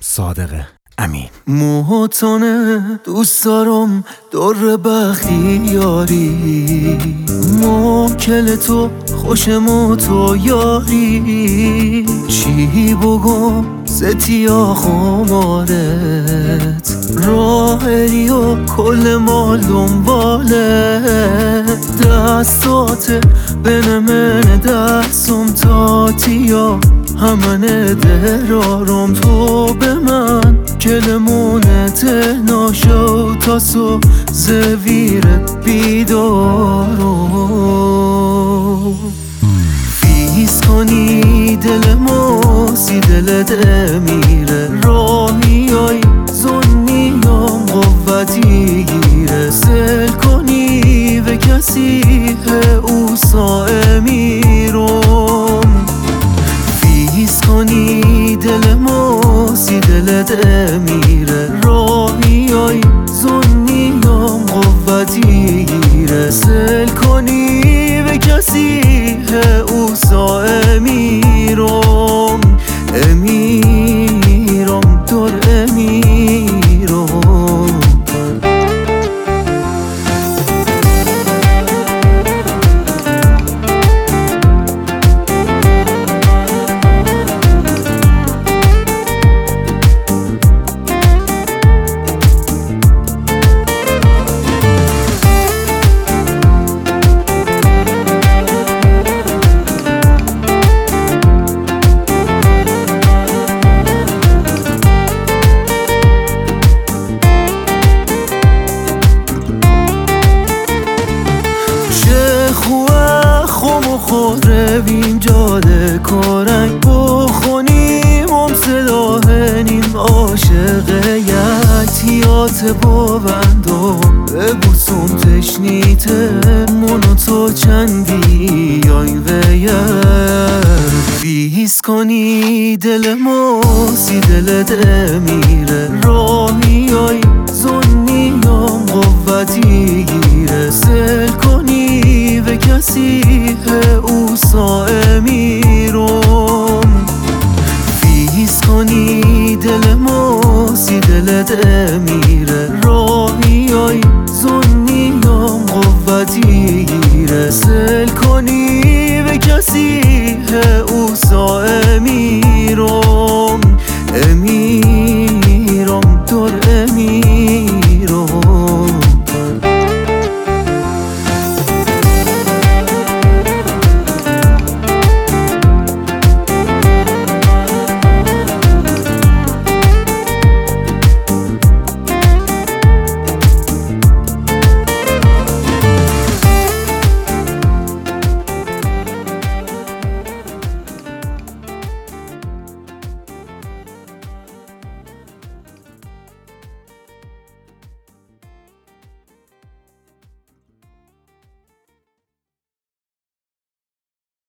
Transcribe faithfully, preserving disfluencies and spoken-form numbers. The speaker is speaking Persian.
صادق امین. موهاتونه دوست دارم در بختی یاری، موکل تو خوشم تو یاری، چی بگم ستیا خمارت راهری و کل مال دنبالت، دستات بین من دستم تاتیا همانه درارم تو به من کلمونت ناشو تاسو زویرت بیدارم، فیز کنی دل ماسی دلت امیره راهی های زنیم قوتی گیره سل کنی و کسی او سا امیرم، فیز کنی دل ماسی دلت امیره راهی های زنیم قوتی گیره سل کنی و کسی او سا امیرم، امیرم دور امیرم. رویم جاده کارنگ بخونیم ام صلاحنیم عاشق یتیات باوندم ببوسم تشنیته منو تو چندی آی ویر، فیز کنی دل ماسی دلت امیره راهی های زنیم قوتی گیره سل کنی و کسی او سا امیرم،